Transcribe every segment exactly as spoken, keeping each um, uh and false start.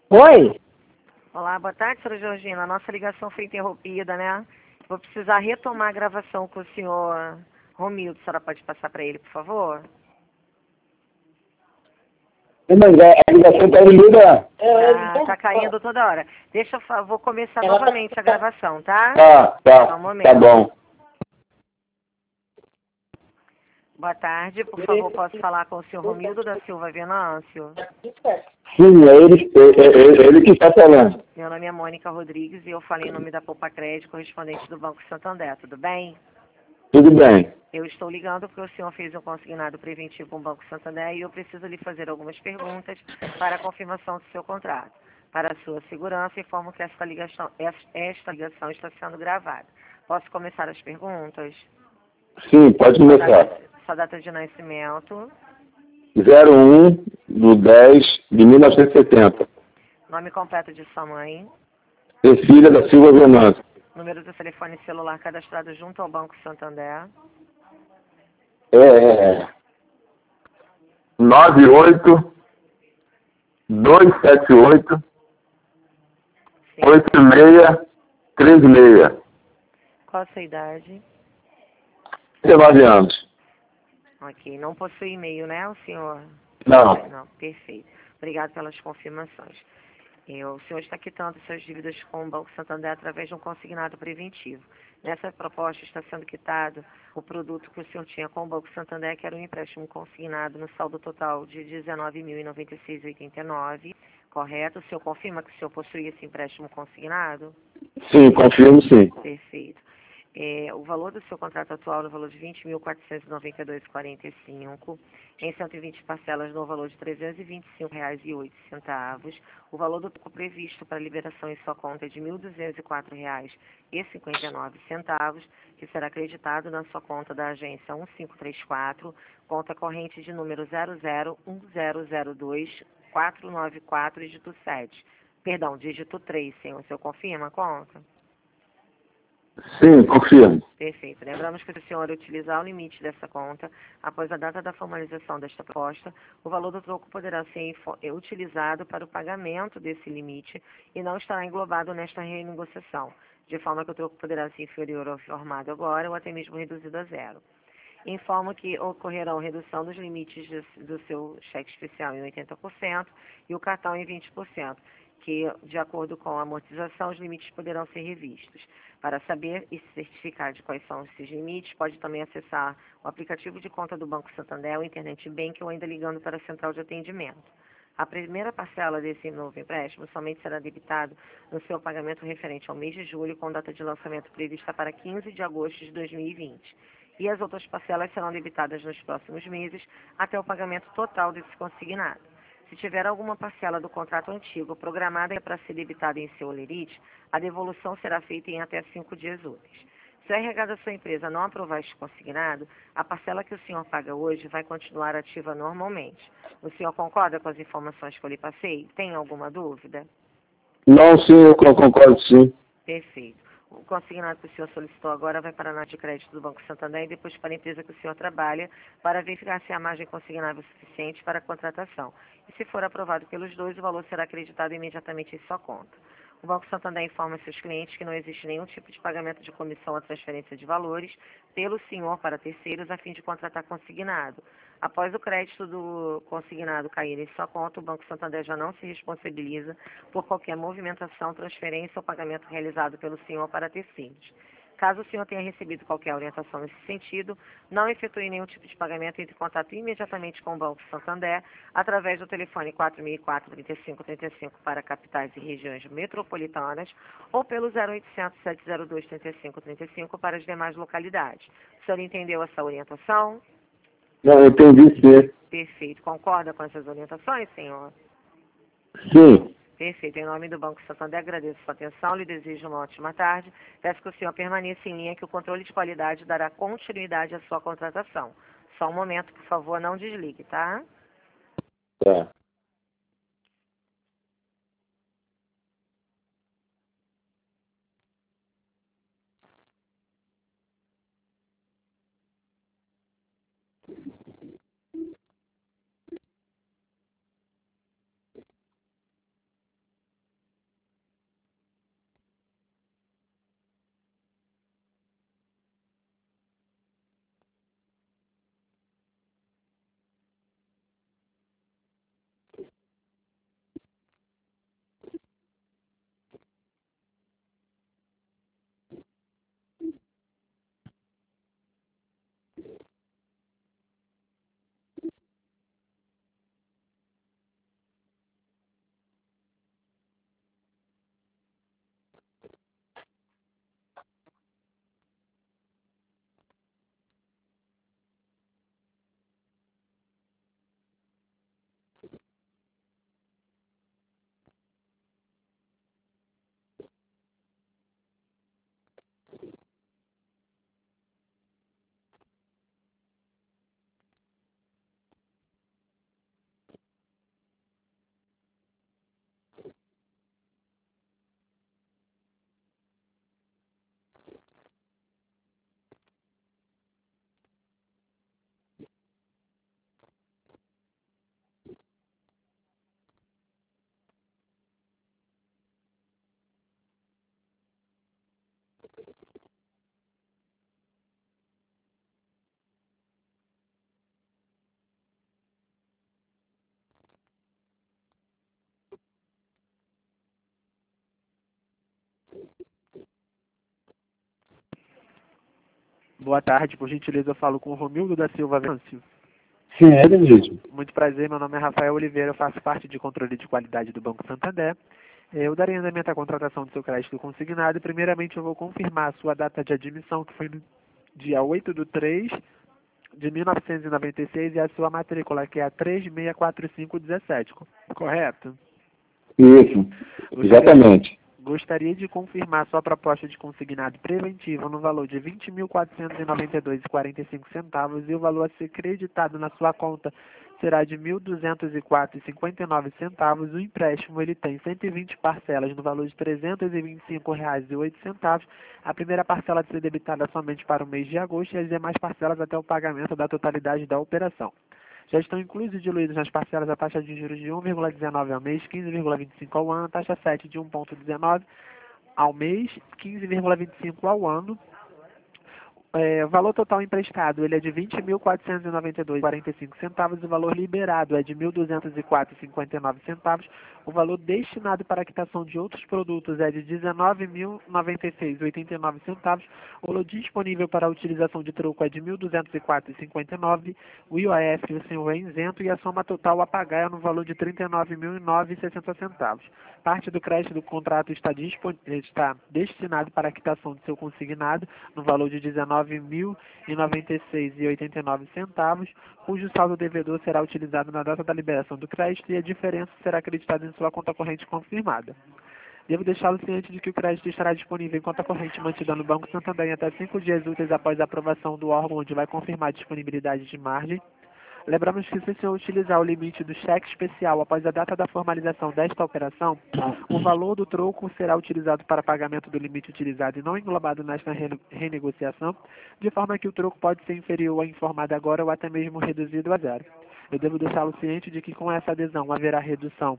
Oi? Olá, boa tarde, senhora Georgina. A nossa ligação foi interrompida, né? Vou precisar retomar a gravação com o senhor Romildo. A senhora pode passar para ele, por favor? Mas a a ligação tá linda. Tá, tá caindo toda hora. Deixa eu fa- vou começar novamente a gravação, tá? Tá, tá, Só um momento. tá bom. Boa tarde, por favor, posso falar com o senhor Romildo da Silva Venâncio? Sim, é ele, é, é- é ele que está falando. Meu nome é Mônica Rodrigues e eu falei em nome da Poupa Crédito, correspondente do Banco Santander, tudo bem? Tudo bem. Eu estou ligando porque o senhor fez um consignado preventivo com o Banco Santander e eu preciso lhe fazer algumas perguntas para a confirmação do seu contrato. Para a sua segurança, informo que esta ligação, esta ligação está sendo gravada. Posso começar as perguntas? Sim, pode Sua começar. data, sua data de nascimento, zero um do dez de mil novecentos e setenta. nome completo de sua mãe, Cecília da Silva Venâncio. número do telefone celular cadastrado junto ao Banco Santander, É, é, é. nove oito dois sete oito sim. oito seis três seis. Qual a sua idade? dezenove anos. Ok, não possui e-mail, né, o senhor? Não. Não, perfeito. Obrigado pelas confirmações. É, o senhor está quitando suas dívidas com o Banco Santander através de um consignado preventivo. Nessa proposta está sendo quitado o produto que o senhor tinha com o Banco Santander, que era um empréstimo consignado no saldo total de dezenove mil e noventa e seis reais e oitenta e nove centavos, correto? O senhor confirma que o senhor possui esse empréstimo consignado? Sim, confirmo sim. Perfeito. É, o valor do seu contrato atual é no valor de vinte mil quatrocentos e noventa e dois reais e quarenta e cinco centavos, em cento e vinte parcelas no valor de trezentos e vinte e cinco reais e oito centavos. O valor do toco previsto para liberação em sua conta é de mil duzentos e quatro reais e cinquenta e nove centavos, que será acreditado na sua conta da agência um cinco três quatro, conta corrente de número zero zero um zero zero dois quatro nove quatro, dígito sete. Perdão, dígito três, senhor. O senhor confirma a conta? Sim, confirmo. Perfeito. Lembramos que se o senhor utilizar o limite dessa conta, após a data da formalização desta proposta, o valor do troco poderá ser utilizado para o pagamento desse limite e não estará englobado nesta renegociação, de forma que o troco poderá ser inferior ao formado agora ou até mesmo reduzido a zero. Informo que ocorrerão redução dos limites de- do seu cheque especial em oitenta por cento e o cartão em vinte por cento, que, de acordo com a amortização, os limites poderão ser revistos. Para saber e se certificar de quais são esses limites, pode também acessar o aplicativo de conta do Banco Santander, o Internet Bank, ou ainda ligando para a central de atendimento. A primeira parcela desse novo empréstimo somente será debitado no seu pagamento referente ao mês de julho, com data de lançamento prevista para quinze de agosto de dois mil e vinte. E as outras parcelas serão debitadas nos próximos meses até o pagamento total desse consignado. Se tiver alguma parcela do contrato antigo programada para ser debitada em seu olerite, a devolução será feita em até cinco dias úteis. Se o R H da sua empresa não aprovar este consignado, a parcela que o senhor paga hoje vai continuar ativa normalmente. O senhor concorda com as informações que eu lhe passei? Tem alguma dúvida? Não, sim, eu concordo sim. Perfeito. O consignado que o senhor solicitou agora vai para a nota de crédito do Banco Santander e depois para a empresa que o senhor trabalha, para verificar se a margem consignável é suficiente para a contratação. E se for aprovado pelos dois, o valor será acreditado imediatamente em sua conta. O Banco Santander informa seus clientes que não existe nenhum tipo de pagamento de comissão ou transferência de valores pelo senhor para terceiros a fim de contratar consignado. Após o crédito do consignado cair em sua conta, o Banco Santander já não se responsabiliza por qualquer movimentação, transferência ou pagamento realizado pelo senhor para terceiros. Caso o senhor tenha recebido qualquer orientação nesse sentido, não efetue nenhum tipo de pagamento, entre em contato imediatamente com o Banco Santander através do telefone quatro mil e quatro, trinta e cinco trinta e cinco para capitais e regiões metropolitanas ou pelo zero oitocentos, sete zero dois, trinta e cinco trinta e cinco para as demais localidades. O senhor entendeu essa orientação? Não, eu entendi sim. Perfeito. Concorda com essas orientações, senhor? Sim. Perfeito. Em nome do Banco Santander, agradeço sua atenção, lhe desejo uma ótima tarde. Peço que o senhor permaneça em linha, que o controle de qualidade dará continuidade à sua contratação. Só um momento, por favor, não desligue, tá? Tá. Boa tarde, por gentileza eu falo com o Romildo da Silva Venâncio. Sim, é ele mesmo. Muito prazer, meu nome é Rafael Oliveira, eu faço parte de controle de qualidade do Banco Santander. Eu darei andamento à contratação do seu crédito consignado e primeiramente eu vou confirmar a sua data de admissão, que foi no dia oito de três de mil novecentos e noventa e seis, e a sua matrícula, que é a três seis quatro cinco um sete, correto? Isso, exatamente. Gostaria de confirmar sua proposta de consignado preventivo no valor de vinte mil quatrocentos e noventa e dois reais e quarenta e cinco centavos e o valor a ser creditado na sua conta será de mil duzentos e quatro reais e cinquenta e nove centavos. O empréstimo ele tem cento e vinte parcelas no valor de trezentos e vinte e cinco reais e oito centavos. A primeira parcela a ser debitada somente para o mês de agosto e as demais parcelas até o pagamento da totalidade da operação. Já estão incluídos e diluídos nas parcelas a taxa de juros de um vírgula dezenove ao mês, quinze vírgula vinte e cinco ao ano, taxa sete de um vírgula dezenove ao mês, quinze vírgula vinte e cinco ao ano. É, o valor total emprestado ele é de vinte mil quatrocentos e noventa e dois reais e quarenta e cinco centavos, o valor liberado é de mil duzentos e quatro reais e cinquenta e nove centavos, o valor destinado para a quitação de outros produtos é de dezenove mil e noventa e seis reais e oitenta e nove centavos, o valor disponível para a utilização de troco é de mil duzentos e quatro reais e cinquenta e nove centavos, o I O F o senhor é isento e a soma total a pagar é no valor de trinta e nove mil e nove reais e sessenta centavos. Parte do crédito do contrato está, está destinado para a quitação do seu consignado no valor de dezenove mil e noventa e seis reais e oitenta e nove centavos, cujo saldo devedor será utilizado na data da liberação do crédito e a diferença será acreditada em sua conta corrente confirmada. Devo deixá-lo ciente de que o crédito estará disponível em conta corrente mantida no Banco Santander em até cinco dias úteis após a aprovação do órgão, onde vai confirmar a disponibilidade de margem. Lembramos que se o senhor utilizar o limite do cheque especial após a data da formalização desta operação, o valor do troco será utilizado para pagamento do limite utilizado e não englobado nesta renegociação, de forma que o troco pode ser inferior ao informado agora ou até mesmo reduzido a zero. Eu devo deixá-lo ciente de que com essa adesão haverá redução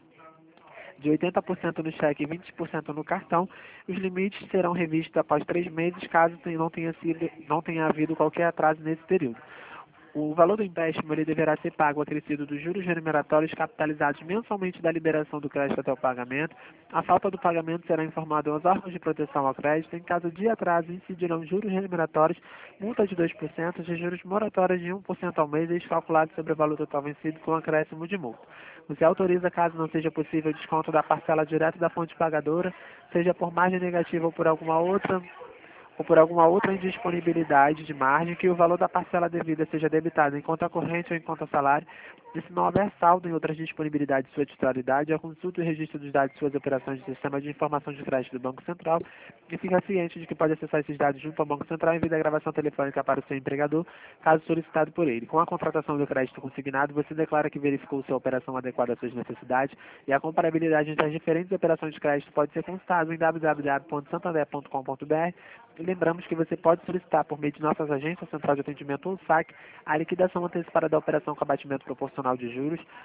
de oitenta por cento no cheque e vinte por cento no cartão. Os limites serão revistos após três meses, caso não tenha, sido, não tenha havido qualquer atraso nesse período. O valor do empréstimo ele deverá ser pago acrescido dos juros remuneratórios capitalizados mensalmente da liberação do crédito até o pagamento. A falta do pagamento será informado aos órgãos de proteção ao crédito. Em caso de atraso, incidirão juros remuneratórios, multa de dois por cento e juros moratórios de um por cento ao mês, calculados sobre o valor total vencido com acréscimo de multa. Você autoriza, caso não seja possível, o desconto da parcela direto da fonte pagadora, seja por margem negativa ou por alguma outra ou por alguma outra indisponibilidade de margem, que o valor da parcela devida seja debitado em conta corrente ou em conta salário, e se não houver saldo em outras disponibilidades de sua titularidade, a consulta e registro dos dados de suas operações do Sistema de Informação de Crédito do Banco Central, e fica ciente de que pode acessar esses dados junto ao Banco Central em vez da gravação telefônica para o seu empregador, caso solicitado por ele. Com a contratação do crédito consignado, você declara que verificou sua operação adequada às suas necessidades, e a comparabilidade entre as diferentes operações de crédito pode ser consultada em w w w ponto santander ponto com ponto b r. Lembramos que você pode solicitar, por meio de nossas agências, Central de Atendimento ou S A C, a liquidação antecipada da operação com abatimento proporcional de juros.